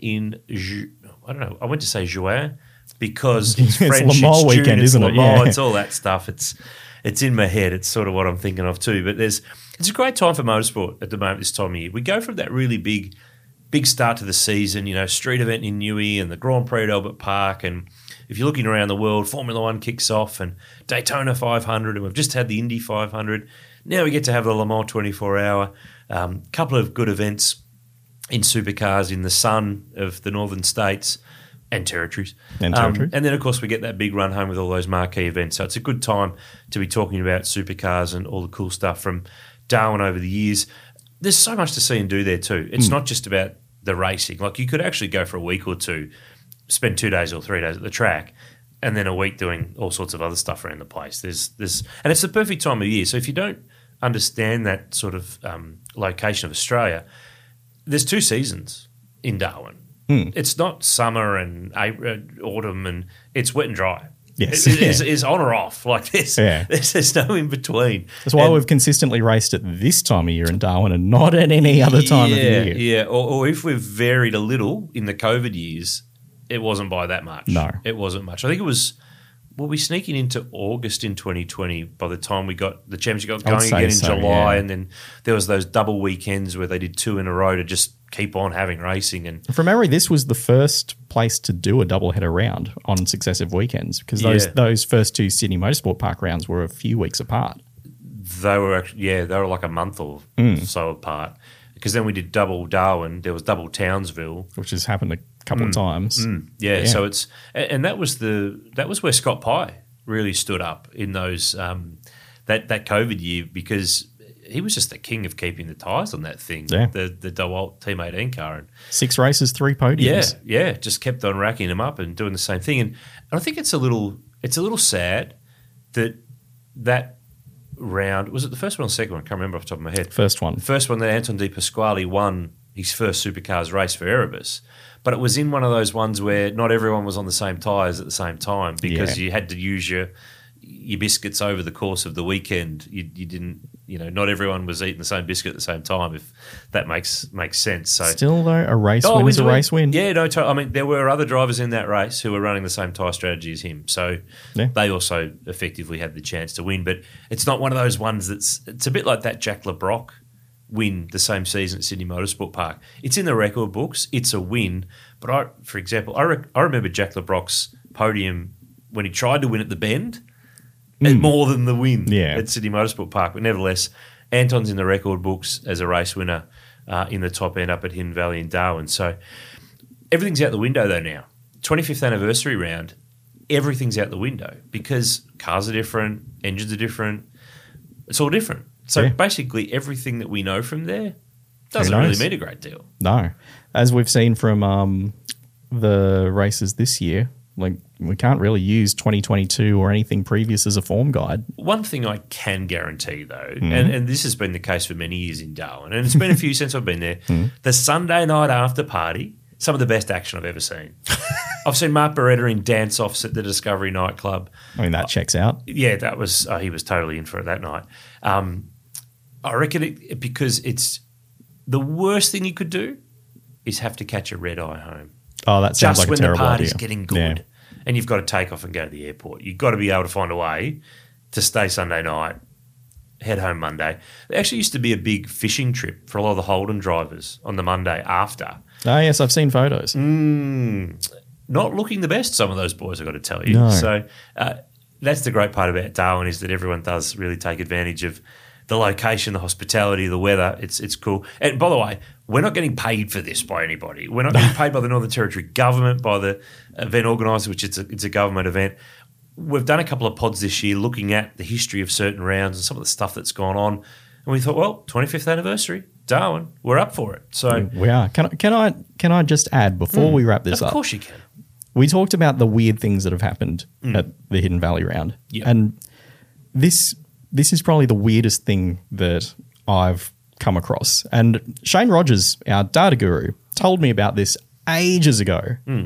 I don't know. I went to say Juin because it's French. Le Mans it's June, weekend, it's isn't Le it? Mans, Yeah. It's all that stuff. It's in my head. It's sort of what I'm thinking of too. But it's a great time for motorsport at the moment this time of year. We go from that really big start to the season, street event in Newey and the Grand Prix at Albert Park. And if you're looking around the world, Formula One kicks off and Daytona 500, and we've just had the Indy 500. Now we get to have the Le Mans 24-hour. Couple of good events in supercars in the sun of the northern states and territories. And territories. And then, of course, we get that big run home with all those marquee events. So it's a good time to be talking about supercars and all the cool stuff from Darwin over the years. There's so much to see and do there too. It's not just about the racing. Like, you could actually go for a week or two, spend 2 days or 3 days at the track, and then a week doing all sorts of other stuff around the place. And it's the perfect time of year. So if you don't understand that sort of location of Australia, there's 2 seasons in Darwin. It's not summer and autumn, and it's wet and dry. Yes. Is on or off. Like there's no in between. That's why we've consistently raced at this time of year in Darwin and not at any other time of the year. Yeah, or if we've varied a little in the COVID years, it wasn't by that much. No. It wasn't much. I think it was, were we sneaking into August in 2020 by the time we got the championship got going again in July, and then there was those double weekends where they did 2 in a row to just keep on having racing. And from memory, this was the first place to do a doubleheader round on successive weekends because those first 2 Sydney Motorsport Park rounds were a few weeks apart. They were actually, they were like a month or so apart. Because then we did double Darwin, there was double Townsville, which has happened a couple of times. Yeah, so it's that was where Scott Pye really stood up in those that COVID year because he was just the king of keeping the tyres on that thing. Yeah. The DeWalt Team 18 car. And 6 races, 3 podiums. Yeah, just kept on racking them up and doing the same thing. And I think it's a little sad that round, was it the first one or the second one? I can't remember off the top of my head. First one. The first one that Anton De Pasquale won his first supercars race for Erebus. But it was in one of those ones where not everyone was on the same tyres at the same time because you had to use your biscuits over the course of the weekend. You didn't, not everyone was eating the same biscuit at the same time, if that makes sense. So still, though, a race win is a race win. Yeah, I mean, there were other drivers in that race who were running the same tyre strategy as him. So they also effectively had the chance to win. But it's not one of those ones it's a bit like that Jack LeBrock win the same season at Sydney Motorsport Park. It's in the record books. It's a win. But for example, I remember Jack LeBrock's podium when he tried to win at the Bend. More than the win at Sydney Motorsport Park. But nevertheless, Anton's in the record books as a race winner in the top end up at Hidden Valley in Darwin. So everything's out the window though now. 25th anniversary round, everything's out the window because cars are different, engines are different. It's all different. So basically everything that we know from there doesn't really mean a great deal. No. As we've seen from the races this year, like we can't really use 2022 or anything previous as a form guide. One thing I can guarantee though, and this has been the case for many years in Darwin, and it's been a few since I've been there, the Sunday night after party, some of the best action I've ever seen. I've seen Mark Beretta in dance-offs at the Discovery nightclub. I mean, that checks out. Yeah, that was he was totally in for it that night. I reckon because it's the worst thing you could do is have to catch a red eye home. Oh, that sounds like a terrible idea. Just when the party's getting good and you've got to take off and go to the airport. You've got to be able to find a way to stay Sunday night, head home Monday. There actually used to be a big fishing trip for a lot of the Holden drivers on the Monday after. Oh, yes, I've seen photos. Not looking the best, some of those boys, I've got to tell you. No. So that's the great part about Darwin is that everyone does really take advantage of the location, the hospitality, the weather. It's cool. And by the way, we're not getting paid for this by anybody. We're not getting paid by the Northern Territory government, by the event organiser, which it's a government event. We've done a couple of pods this year looking at the history of certain rounds and some of the stuff that's gone on. And we thought, well, 25th anniversary, Darwin, we're up for it. So we are. Can I just add before we wrap this up? Of course you can. We talked about the weird things that have happened at the Hidden Valley round. Yep. And this is probably the weirdest thing that I've come across. And Shane Rogers, our data guru, told me about this ages ago.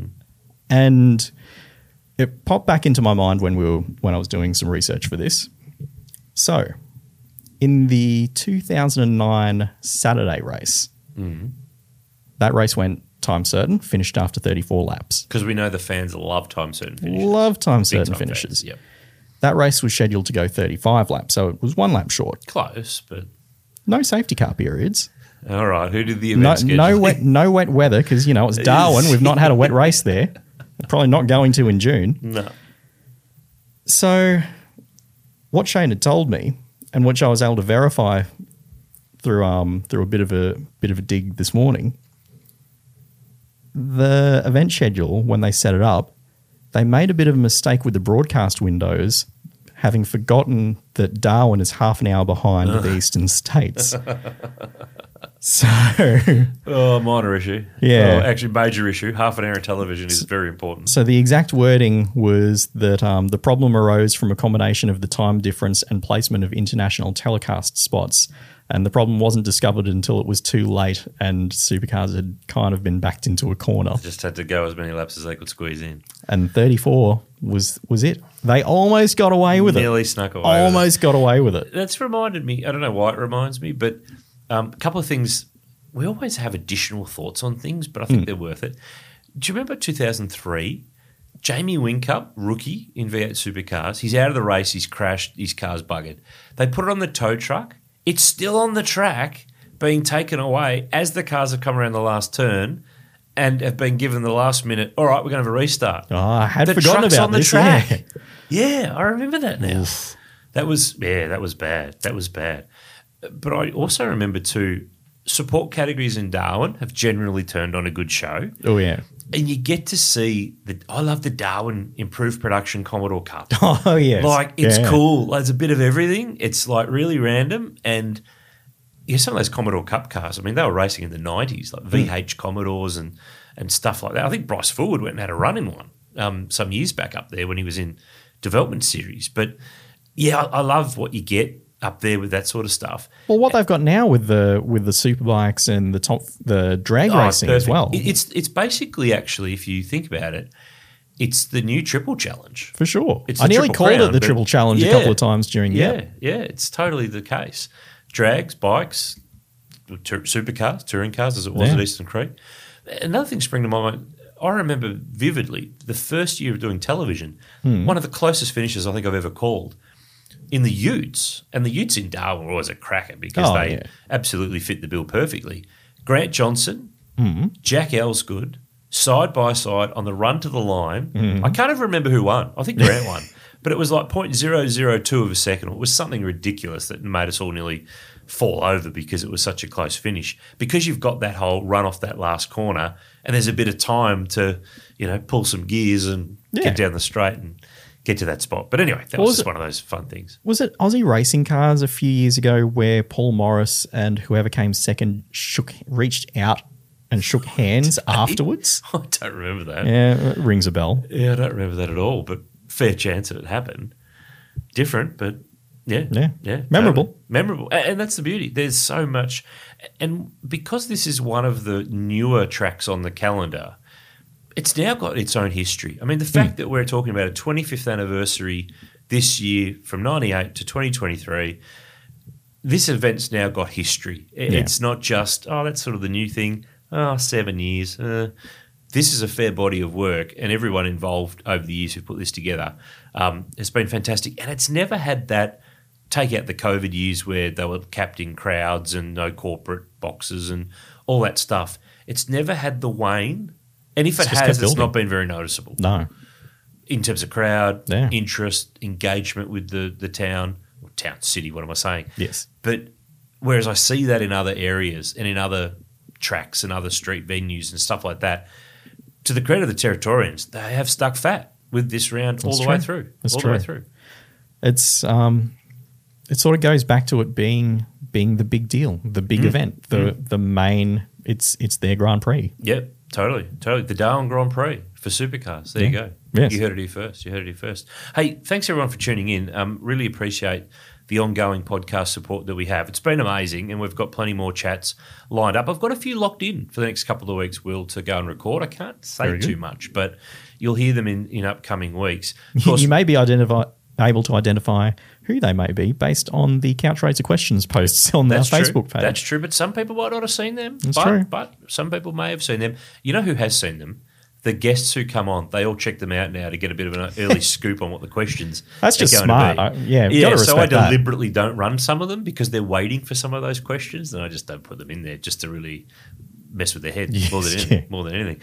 And it popped back into my mind when I was doing some research for this. So, in the 2009 Saturday race, that race went time certain, finished after 34 laps. Because we know the fans love time certain finishes. Love time certain finishes. Fans, yep. That race was scheduled to go 35 laps, so it was 1 lap short. Close, but... No safety car periods. All right, who did the event schedule? No wet weather, because, it's Darwin. We've not had a wet race there. Probably not going to in June. No. So what Shane had told me, and which I was able to verify through a bit of a dig this morning, the event schedule, when they set it up, they made a bit of a mistake with the broadcast windows, having forgotten that Darwin is half an hour behind the eastern states. So... minor issue. Yeah. Actually, major issue. Half an hour of television is very important. So the exact wording was that the problem arose from a combination of the time difference and placement of international telecast spots And the problem wasn't discovered until it was too late and supercars had kind of been backed into a corner. Just had to go as many laps as they could squeeze in. And 34 was it. They almost got away with Nearly it. snuck away. Almost got away with it. That's reminded me. I don't know why it reminds me, but a couple of things. We always have additional thoughts on things, but I think they're worth it. Do you remember 2003? Jamie Whincup, rookie in V8 Supercars. He's out of the race. He's crashed. His car's buggered. They put it on the tow truck. It's still on the track, being taken away as the cars have come around the last turn and have been given the last minute. All right, we're going to have a restart. Oh, I had the forgotten truck's about on the this. track. Yeah. Yeah, I remember that now. That was bad. That was bad. But I also remember too, support categories in Darwin have generally turned on a good show. Oh, yeah. And you get to see I love the Darwin Improved Production Commodore Cup. Oh, yes. Like, it's cool. There's a bit of everything. It's like really random. And some of those Commodore Cup cars, I mean, they were racing in the 90s, like VH Commodores and stuff like that. I think Bryce Fullwood went and had a run in one some years back up there when he was in development series. But, yeah, I love what you get up there with that sort of stuff. Well, what they've got now with the superbikes and the drag racing as well. It's basically, actually, if you think about it, it's the new Triple Challenge. For sure. It's I the nearly Triple called Crown, it the but- Triple Challenge a couple of times during Yeah, it's totally the case. Drags, bikes, supercars, touring cars, as it was Yeah. at Eastern Creek. Another thing spring to my mind, I remember vividly the first year of doing television, one of the closest finishes I think I've ever called in the Utes. And the Utes in Darwin were always a cracker because Oh, they yeah. absolutely fit the bill perfectly. Grant Johnson, Jack Elsgood, side by side on the run to the line. I can't even remember who won. I think Grant won. But it was like 0.002 of a second. It was something ridiculous that made us all nearly fall over because it was such a close finish. Because you've got that whole run off that last corner and there's a bit of time to, pull some gears and get down the straight and get to that spot. But anyway, that was just one of those fun things. Was it Aussie Racing Cars a few years ago where Paul Morris and whoever came second reached out and shook hands afterwards? I don't remember that. Yeah, it rings a bell. Yeah, I don't remember that at all, but fair chance that it happened. Different, but yeah. Memorable. Totally. Memorable. And that's the beauty. There's so much. And because this is one of the newer tracks on the calendar, it's now got its own history. I mean, the fact that we're talking about a 25th anniversary this year from 98 to 2023, this event's now got history. It's not just, that's sort of the new thing. 7 years. This is a fair body of work, and everyone involved over the years who put this together has been fantastic. And it's never had that, take out the COVID years where they were capped in crowds and no corporate boxes and all that stuff. It's never had the wane. And if it has, it's not been very noticeable. No. In terms of crowd, interest, engagement with the town, or town, city, what am I saying? Yes. But whereas I see that in other areas and in other tracks and other street venues and stuff like that, to the credit of the Territorians, they have stuck fat with this round all the way through. The way through. It's it sort of goes back to it being the big deal, the big event, the main. It's their Grand Prix. Yep, totally. The Darwin Grand Prix for supercars. There you go. Yes. You heard it here first. Hey, thanks everyone for tuning in. Really appreciate the ongoing podcast support that we have. It's been amazing, and we've got plenty more chats lined up. I've got a few locked in for the next couple of weeks, Will, to go and record. I can't say too much, but you'll hear them in upcoming weeks. Of course, You may be able to identify who they may be based on the Couch Racer Questions posts on their Facebook page. That's true, but some people might not have seen them. That's true. But some people may have seen them. You know who has seen them? The guests who come on, they all check them out now to get a bit of an early scoop on what the questions That's just are going smart. to be. Gotta so I respect that. deliberately don't run some of them because they're waiting for some of those questions, and I just don't put them in there just to really mess with their head more than anything.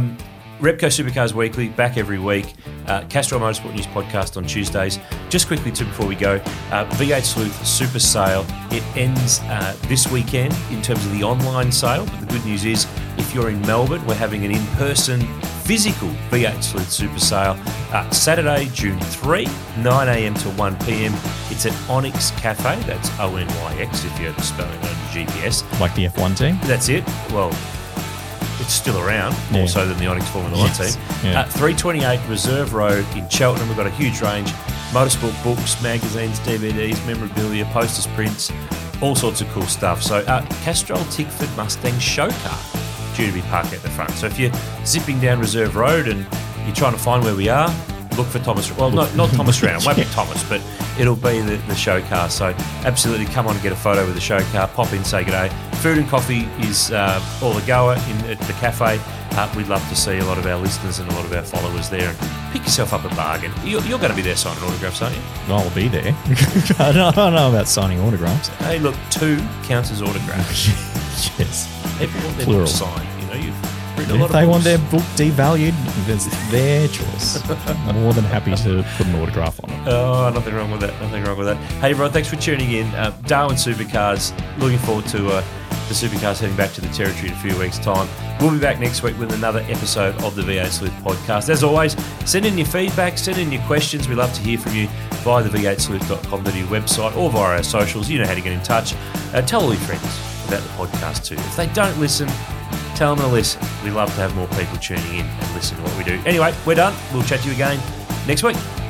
Repco Supercars Weekly, back every week. Castrol Motorsport News Podcast on Tuesdays. Just quickly, too, before we go, V8 Sleuth Super Sale. It ends this weekend in terms of the online sale, but the good news is if you're in Melbourne, we're having an in-person physical V8 Sleuth Super Sale Saturday, June 3, 9 a.m. to 1 p.m. It's at Onyx Cafe. That's ONYX if you're spelling it on GPS. Like the F1 team? That's it. Well, it's still around, more so than the Onyx Formula 1 team. Yeah. 328 Reserve Road in Cheltenham. We've got a huge range. Motorsport books, magazines, DVDs, memorabilia, posters, prints, all sorts of cool stuff. So Castrol Tickford Mustang show car due to be parked at the front. So if you're zipping down Reserve Road and you're trying to find where we are, look for Thomas. Well, not Thomas Round. It won't be Thomas, but it'll be the show car. So absolutely come on and get a photo with the show car. Pop in, say good day. Food and coffee is all a goer at the cafe. We'd love to see a lot of our listeners and a lot of our followers there, and pick yourself up a bargain. You're going to be there signing autographs, aren't you? I'll be there. I don't know about signing autographs. Hey, look, 2 counts as autographs. Yes. People want their Plural. book signed. You know, you've written a lot If of they want books. their book devalued, it's their choice. More than happy to put an autograph on it. Oh, nothing wrong with that. Nothing wrong with that. Hey, everyone, thanks for tuning in. Darwin Supercars, looking forward to the Supercars heading back to the territory in a few weeks' time. We'll be back next week with another episode of the V8 Sleuth podcast. As always, send in your feedback, send in your questions. We'd love to hear from you via the v8sleuth.com.au website or via our socials. You know how to get in touch. Tell all your friends about the podcast too. If they don't listen, tell them to listen. We love to have more people tuning in and listening to what we do. Anyway, we're done. We'll chat to you again next week.